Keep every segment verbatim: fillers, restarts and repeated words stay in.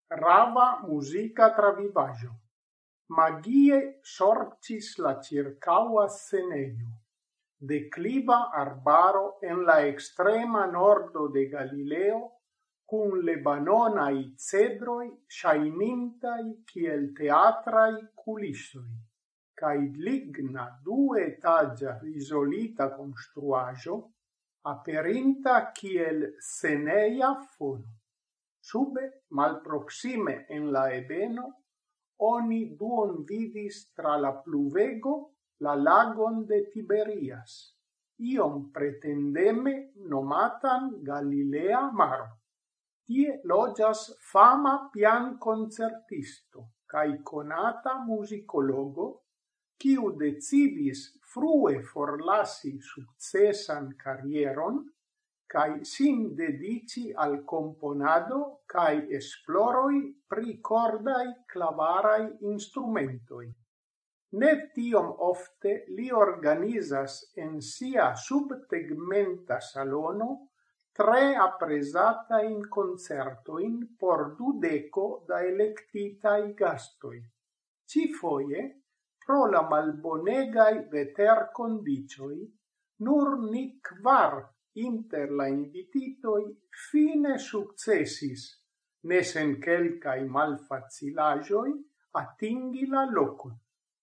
Rava musica travivaĵo. Magie sorĉis la ĉirkaŭa scenejo. Dekliva arbaro en la ekstrema nordo de Galileo, kun lebanonaj cedroj ŝajnintaj kiel teatraj kulisoj, kaj ligna duetaĝa izolita konstruaĵo, aperinta kiel sceneja fono. Sube, malproxime en la ebeno, oni duon vidis tra la pluvego la lagon de Tiberias, iom pretendeme nomatan Galilea Maro. Tie loĝas fama piankoncertisto kaj konata muzikologo, kiu decidis frue forlasi sukcesan karieron kaj sin dediĉi al komponado kaj esploroj pri kordaj klavaraj instrumentoj. Ne tiom ofte li organizas en sia subtegmenta salono tre aprezatajn koncertojn por dudeko da elektitaj gastoj. Ĉifoje, pro la malbonegaj veterkondiĉoj, nur ni kvar inter la invititoj fine sukcesis, ne sen kelkaj malfacilaĵoj, atingi la lokon.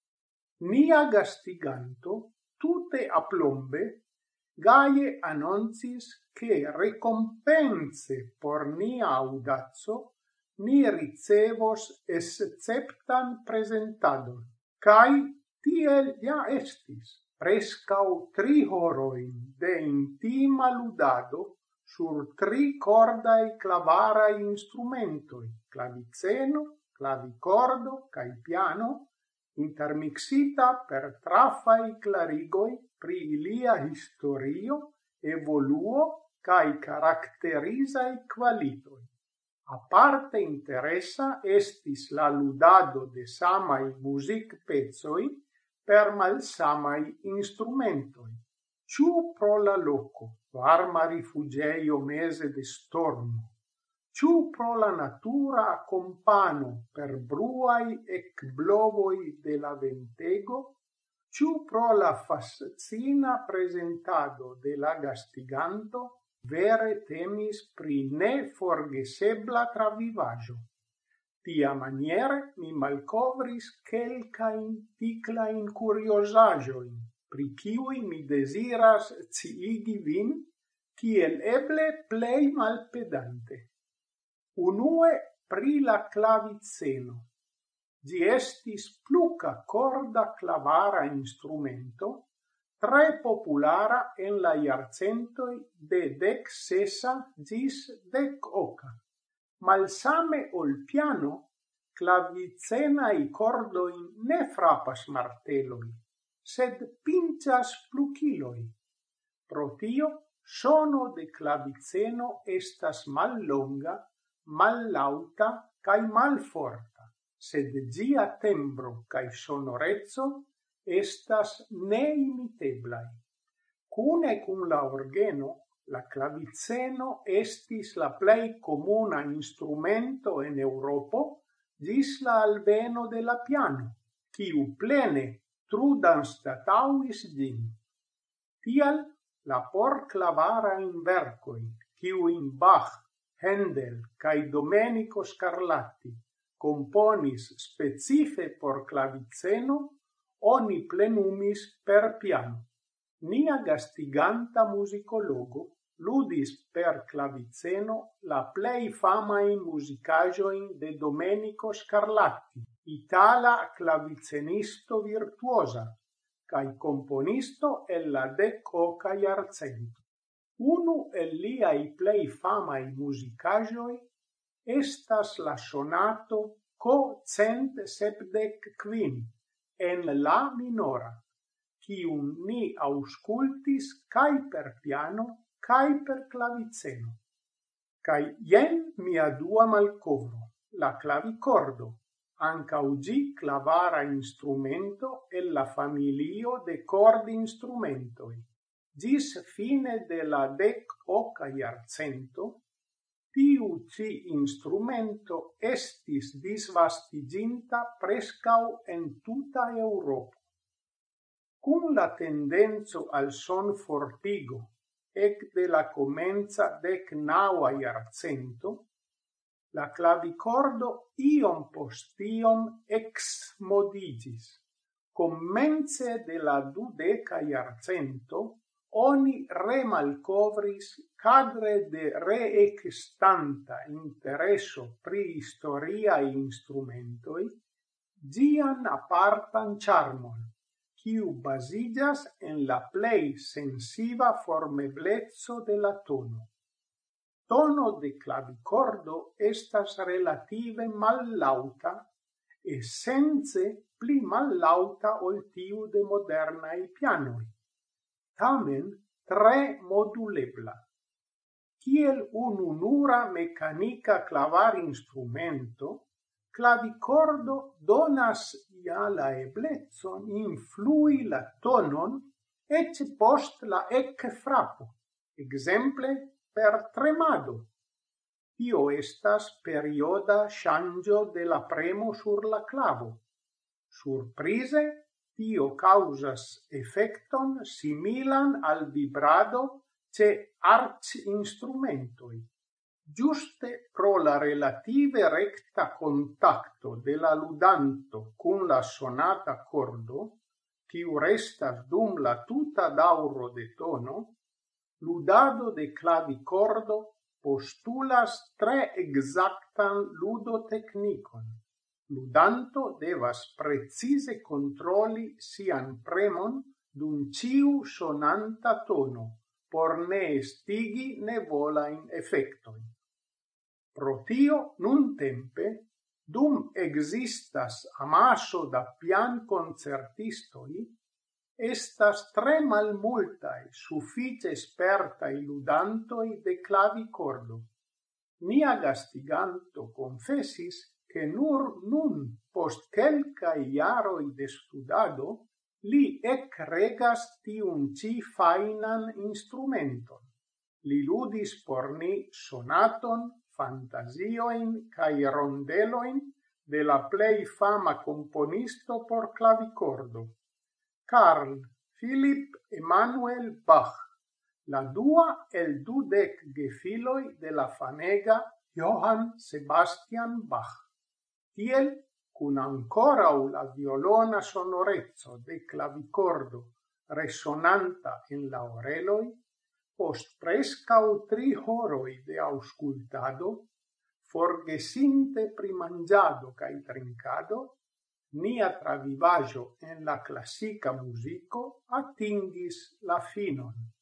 Nia gastiganto, tute aplombe, gaje annoncis che recompense por nia audaco ni ricevos esceptan presentadon, kaj tiel ja estis. Prescau tri horojn de intima ludado sur tri cordai clavarai instrumentoi, claviceno, clavicordo, cae piano, intermixita per trafai clarigoi pri ilia historio, evoluo, cae caracterizai qualitoi. Aparte interessa estis la ludado de samai music pezoi, per malsamai instrumentoi. Ciu pro la loco, varma rifugeio mese de stormo, ciu pro la natura accompano per bruai ec blovoi de la ventego, ciu pro la fascina presentado de la gastiganto, vere temis pri ne forgesebla travivaĵo. Tia maniere mi malcovris kelkajn tiklajn kuriozaĵojn, pri kiuj mi deziras sciigi vin, kiel eble plej malpedante. Unue pri la claviceno. Ĝi estis pluka korda clavara instrumento, tre populara en la jarcentoj de dek sesa ĝis dek oka. Malsame ol piano, clavicenai cordoi ne frapas marteloi, sed pincias pluquiloi. Pro tio, sono de claviceno estas mallonga, mallauta cae malforta, sed gia tembro cae sonorezzo estas neimitteblai. Cune cum la orgeno, la claviceno estis la plej comuna instrumento en Eŭropo ĝis la alveno de la piano, kiu plene trudanstataŭis ĝin. Tial la porklavarajn verkojn, kiujn Bach, Händel kaj Domenico Scarlatti komponis specife por claviceno, oni plenumis per piano. Nia gastiganta musicologo ludis per claviceno la plej famaj muzikaĵojn de Domenico Scarlatti, itala clavicenisto virtuosa kaj komponisto el la dek oka jarcento. Unu el liaj plej famaj muzikaĵoj estas la sonato K cent sepdek kvin en la minora, kiun ni aŭskultis kaj per piano kaj per claviceno. Kaj jen mia dua malkovro, la clavicordo, ankaŭ ĝi clavara instrumento el la familio de cordinstrumentoj. Ĝis fine de la dek oka jarcento, tiu ci instrumento estis disvastiginta prescau en tuta Europo. Cun la tendenzo al son fortigo ec de la comenza dec naua iarcento, la clavicordo iom post iom exmodigis. Comence de la dudeca iarcento, oni remalcovris cadre de reexstanta intereso pri historiae instrumentoi, gian apartan charmon, quiu basigas en la plei sensiva formeblezzo de la tono. Tono de clavicordo estas relative mallauta, essence pli mallauta ol tiu de modernai pianoi, tamen tre modulebla. Kiel ununura mecanica clavar instrumento, clavicordo donas ja la eblezzon influi la tonon ec post la ecce frapo, exemple per tremado. Tio estas perioda changio de la premo sur la clavo. Surprise, tio causas effecton similan al vibrado ce arch instrumentoi. Giuste pro la relative recta contacto de la ludanto cun la sonata cordo, quiu restas dum la tuta dauro de tono, ludado de clavicordo postulas tre exactan ludotecnicon. Ludanto devas precise controlli sian premon dum ciu sonanta tono, por ne estigi nevolain effectoi. Pro tio, nun tempe, dum existas amaso da pian concertistoi, estas tre malmultae suffice spertai ludantoi de clavicordo. Nia gastiganto confessis che nur nun, post quelcae iaroi de studado, li ec regas tiun ci fainan instrumenton. Li ludis por ni sonaton, fantasioin cae rondeloin de la plei fama componisto por clavicordo, Carl Philipp Emanuel Bach, la dua el dudec gefiloi de la famega Johann Sebastian Bach. Tiel, cun ancorau la violona sonorezzo de clavicordo resonanta in la oreloi, post prescau tri horoi de auscultado, forgesinte primangiado cae trincado, nia travivaggio en la classica musico atingis la finon.